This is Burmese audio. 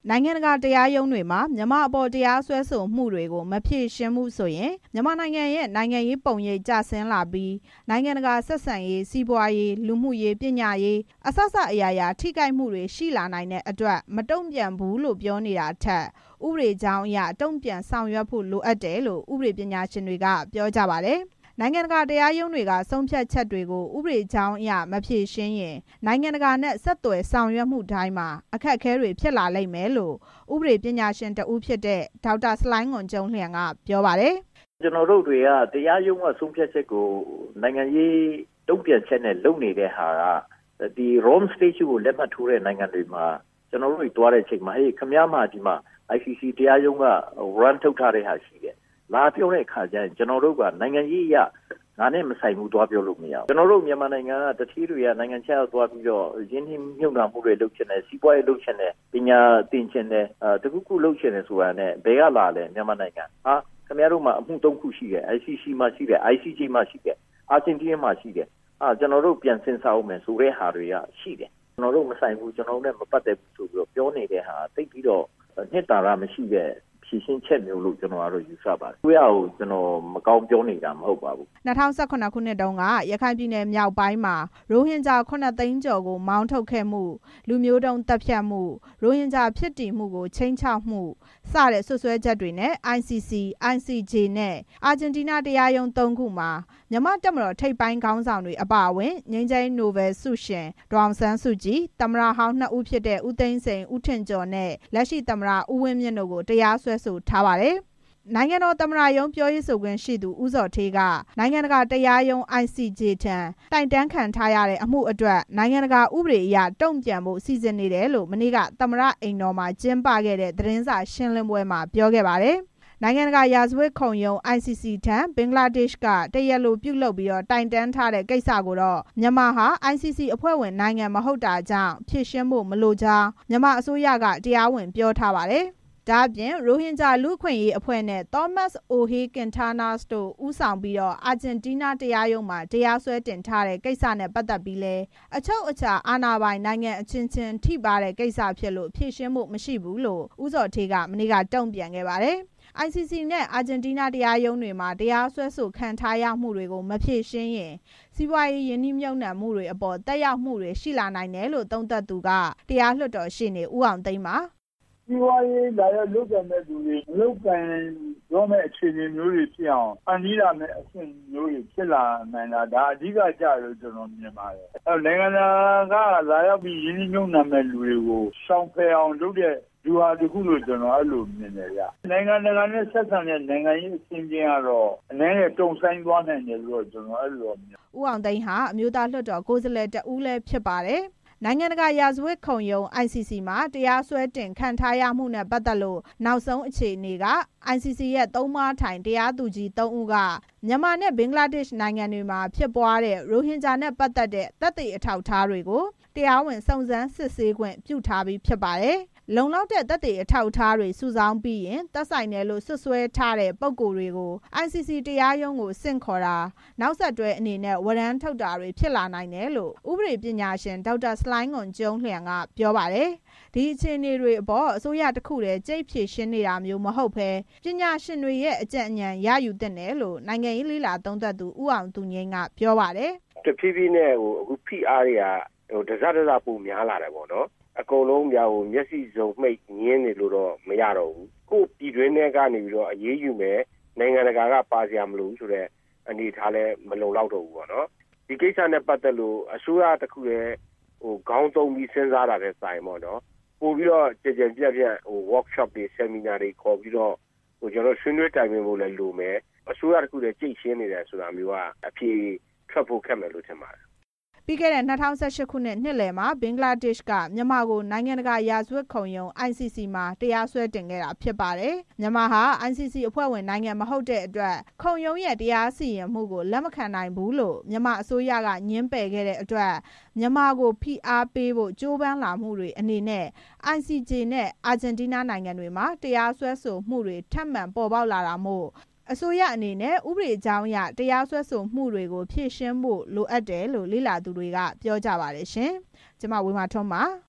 နိုင်ငံတကာတရားရုံးတွေမှာမြန်မာအပေါ်တရားစွဲဆိုမှုတွေကိုမဖြေရှင်းမှုဆိုရင်မြန်မာနိုင်ငံရဲ့နိုင်ငံရေးပုံရိပ်ကျဆင်းလာပြီးနိုင်ငံတကာဆက်ဆံရေးစီးပွားရေးလူမှုရေးပညာရေးအစစအရာရာထိခိုက်မှုတွေရှိလာနိုင်တဲ့အတွက်မတုံ့ပြန်ဘူးလို့ပြောနေတာထက်ဥပဒေကြောင်းအရတုံ့ပြန်ဆောင်ရွက်ဖို့လိုအပ်တယ်လို့ဥပဒေပညာရှင်တွေကပြောကြပါတယ်နိုင်ငံတကာတရားရုံးတွေကဆုံးဖြတ်ချက်တွေကိုဥပဒေကြောင်းအရမဖြေရှင်းရင်နိုင်ငံတကာနဲ့ဆက်သွယ်ဆောင်ရွက်မှုတိုင်းမှာအခက်အခဲတွေဖြစ်လာလိမ့်မယ်လို့ဥပဒေပညာရှင်တဦးဖြစ်တဲ့ဒေါက်တာဆလိုင်းငွန်ကျုံလျံကပြောပါတယ်ကျွန်တော်တို့တွေကတရားရုံးကဆုံးဖြတ်ချက်ကိုနိုင်ငံရေးတုံ့ပြန်ချက်နဲ့လုပ်နေတဲ့ဟာကဒီ Rome Statute ကိုလက်မှတ်ထိုးတဲ့နိုင်ငံတွေမှာကျွန်တော်တို့တွားတဲ့အချိန်မှာခမည်းမဒီမှာ ICC တရားရုံးက run ထုတ်ထားတဲ့ဟာရှိတယ်လာပြောတဲ့အခါကျရင်ကျွန်တော်တို့ကနိုင်ငံရေးအရငါနဲ့မဆိုင်ဘူးသွားပြောလို့မရဘူးကျွန်တော်တို့မြန်မာနိုင်ငံကတတိတွေကနိုင်ငံခြားသွားပြီးတော့ရင်းနှီးမြှုပ်နှံမှုတွေလုပ်ချင်တယ်စီးပွားရေးလုပ်ချင်တယ်ပညာသင်ချင်တယ်တခုခုလုပ်ချင်တယ်ဆိုတာနဲ့ဘယ်ကလာလဲမြန်မာနိုင်ငံခင်ဗျားတို့မှာအမှု၃ခုရှိတယ် ICC မှာရှိတယ် ICJ မှာရှိတယ်အာဂျင်တီးနားမှာရှိတယ်ကျွန်တော်တို့ပြန်စဉ်းစားအောင်မယ်ဆိုတဲ့ဟာတွေကရှိတယ်ကျွန်တော်တို့မဆိုင်ဘူးကျွန်တော်တို့နဲ့မပတ်သက်ဘူးဆိုပြီးတော့ပြောနေတဲ့ဟာသိပြီးတော့နှစ်တာရမရှိတဲ့ဖြည့်ရှင်းချက်မျိုးလို့ကျွန်တော်ကတော့ယူဆပါတယ်။ကိုကျွန်တော်မကောင်းပြောနေတာမဟုတ်ပါဘူး။2018ခုနှစ်တုန်းကရခိုင်ပြည်နယ်မြောက်ပိုင်းမှာရိုဟင်ဂျာ9သိန်းကျော်ကိုမောင်းထုတ်ခဲ့မှုလူမျိုးတုံးတပ်ဖြတ်မှုရိုဟင်ဂျာဖြစ်တည်မှုကိုချိန်ချောက်မှုစတဲ့ဆွဆွဲချက်တွေနဲ့ ICC, ICJ နဲ့အာဂျင်တီးနားတရားရုံး3ခုမှာမြန်မာတပ်မတော်ထိပ်ပိုင်းခေါင်းဆောင်တွေအပါအဝင်ငြိမ်းချမ်းရေးနိုဘယ်ဆုရှင်ဒေါ်အောင်ဆန်းစုကြည်သမ္မတဟောင်း2ဦးဖြစ်တဲ့ဦးသိန်းစိန်ဦးထင်ကျော်နဲ့လက်ရှိသမ္မတဦးဝင်းမြင့်တို့ကိုတရားစွဲဆိုထားပါတယ်။နိုင်ငံတော်သမ္မတရုံးပြောရေးဆိုခွင့်ရှိသူဦးဇော်ဌေးကနိုင်ငံတကာတရားရုံး ICJ ထံတိုင်တန်းခံထားရတဲ့အမှုအတွက်နိုင်ငံတကာဥပဒေအရတုံ့ပြန်ဖို့စီစဉ်နေတယ်လို့မနေ့ကသမ္မတအိမ်တော်မှာကျင်းပခဲ့တဲ့သတင်းစာရှင်းလင်းပွဲမှာပြောခဲ့ပါတယ်။နိုင်ငံတကာရာဇဝတ်ခုံရုံး ICC ထံဘင်္ဂလားဒေ့ရှ်ကတရားလိုပြုလုပ်ပြီးတိုင်တန်းထားတဲ့ကိစ္စကိုတော့မြန်မာဟာ ICC အဖွဲ့ဝင်နိုင်ငံမဟုတ်တာကြောင့်ဖြေရှင်းဖို့မလိုကြောင်းမြန်မာအစိုးရကတရားဝင်ပြောထားပါတယ်။ဒါ့အပြင်ရိုဟင်ဂျာလူ့အခွင့်အရေးအဖွဲ့နဲ့ Thomas Ohey Quintanas တို့ဦးဆောင်ပြီးအာဂျင်တီးနားတရားရုံးမှာတရားစွဲတင်ထားတဲ့ကိစ္စနဲ့ပတ်သက်ပြီးလဲအချုပ်အခြာအာဏာပိုင်နိုင်ငံအချင်းချင်းထိပါတဲ့ကိစ္စဖြစ်လို့ဖြေရှင်းဖို့မရှိဘူးလို့ဦးဇော်ဌေးကမနေ့ကတုံ့ပြန်ခဲ့ပါတယ်။ ICC နဲ့အာဂျင်တီးနားတရားရုံးတွေမှာတရားစွဲဆိုခံထားရမှုတွေကိုမဖြေရှင်းရင်စီးပွားရေးယင်းနှိမ့်မြုပ်နှံမှုတွေအပေါ်တက်ရောက်မှုတွေရှိလာနိုင်တယ်လို့သုံးသပ်သူကတရားလွှတ်တော်ရှေ့နေဦးအောင်သိန်းပါစီးပွားရေးလာရောက်လုပ်ကိုင်တဲ့သူတွေလုပ်ကိုင်ရောမဲ့အခြေအနေမျိုးတွေဖြစ်အောင်အန်ဒီလာမဲ့အဆင့်မျိုးတွေဖြစ်လာနိုင်တာဒါအဓိကကြလို့ကျွန်တော်မြင်ပါတယ်နိုင်ငံကလာရောက်ပြီးရင်းနှီးမြှုပ်နှံမဲ့လူတွေကိုရှောင်ဖယ်အောင်လုပ်တဲ့လူဟာတခုလို့ကျွန်တော်အဲ့လိုမြင်တယ်ဗျနိုင်ငံတကာနဲ့ဆက်ဆံတဲ့နိုင်ငံရေးအချင်းချင်းကတော့အနေနဲ့တုံဆိုင်သွားနိုင်တယ်လို့ကျွန်တော်အဲ့လိုမြင်ဦးအောင်သိန်းဟာအမျိုးသားလွှတ်တော်ကိုယ်စားလှယ်တဦးလည်းဖြစ်ပါတယ်နိုင်ငံတကာရာဇဝတ်ခုံရုံး ICC မှာတရားစွဲတင်ခံထားရမှုနဲ့ပတ်သက်လို့နောက်ဆုံးအခြေအနေက ICC ရဲ့သုံးမထိုင်တရားသူကြီး3ဦးကမြန်မာနဲ့ဘင်္ဂလားဒေ့ရှ်နိုင်ငံတွေမှာဖြစ်ပွားတဲ့ရိုဟင်ဂျာနဲ့ပတ်သက်တဲ့သက်သေအထောက်အထားတွေကိုတရားဝင်စုံစမ်းစစ်ဆေးခွင့်ပြုထားပြီးဖြစ်ပါတယ်။လုံလောက်တဲ့သက်သေအထောက်အထားတွေစုဆောင်းပြီးရင်သက်ဆိုင်တယ်လို့ဆွဆွဲထားတဲ့ပုဂ္ဂိုလ်တွေကို ICC တရားရုံးကိုဆင့်ခေါ်တာနောက်ဆက်တွဲအနေနဲ့ဝရမ်းထုတ်တာတွေဖြစ်လာနိုင်တယ်လို့ဥပဒေပညာရှင်ဒေါက်တာဆလိုင်းငွန်ကျုံလျံကပြောပါတယ်။ဒီအခြေအနေတွေအပေါ်အစိုးရတစ်ခုတည်းကြိတ်ဖြေရှင်းနေတာမျိုးမဟုတ်ဘဲပညာရှင်တွေရဲ့အကြံဉာဏ်ရယူသင့်တယ်လို့နိုင်ငံရေးလေ့လာသုံးသပ်သူဦးအောင်သူငိမ့်ကပြောပါတယ်။တဖြည်းဖြည်းနဲ့အခုဖိအားတွေကတစပိုများလာတယ်ပေါ့နော်အကုန်လုံးများမျက်စိစုံမှိတ်ငင်းနေလို့တော့မရတော့ဘူးကိုပြည်တွင်းထဲကနေပြီးတော့အရေးယူမယ်နိုင်ငံတကာကပါစရာမလိုဘူးဆိုတဲ့အနေထားလဲမလုံလောက်တော့ဘူးပေါ့နော်ဒီကိစ္စနဲ့ပတ်သက်လို့အစိုးရတစ်ခုရဲ့ခေါင်းသုံးပြီးစဉ်းစားတာတဲ့ဆိုင်ပေါ့နော်ပို့ပြီးတော့ကြည်ကြံပြတ်ပြတ် workshop တွေ seminar တွေခေါ်ပြီးတော့ကျွန်တော်ဆွေးနွေးတိုင်ပင်ဖို့လည်းလိုမယ်အစိုးရတစ်ခုတည်းကြိတ်ရှင်းနေတယ်ဆိုတာမျိုးကအဖြေထွက်ဖို့ခက်မယ်လို့ထင်ပါတယ်ပြီးခဲ့တဲ့2018ခုနှစ်နှစ်လယ်မှာဘင်္ဂလားဒေ့ရှ်ကမြန်မာကိုနိုင်ငံတကာရာဇဝတ်ခုံရုံး ICC မှာတရားစွဲတင်ခဲ့တာဖြစ်ပါတယ်။မြန်မာဟာ ICC အဖွဲ့ဝင်နိုင်ငံမဟုတ်တဲ့အတွက်ခုံရုံးရဲ့တရားစီရင်မှုကိုလက်မခံနိုင်ဘူးလို့မြန်မာအစိုးရကညှင်းပယ်ခဲ့တဲ့အတွက်မြန်မာကိုဖိအားပေးဖို့ကြိုးပမ်းလာမှုတွေအနေနဲ့ ICJ နဲ့အာဂျင်တီးနားနိုင်ငံတွေမှာတရားစွဲဆိုမှုတွေထပ်မံပေါ်ပေါက်လာတာမို့အစိုးရအနေနဲ့ဥပဒေကြောင်းအရတရားစွဲဆိုမှုတွေကိုဖြေရှင်းဖို့လိုအပ်တယ်လို့လေ့လာသူတွေကပြောကြပါတယ်ရှင်။ကျွန်မဝေမာထွန်းပါ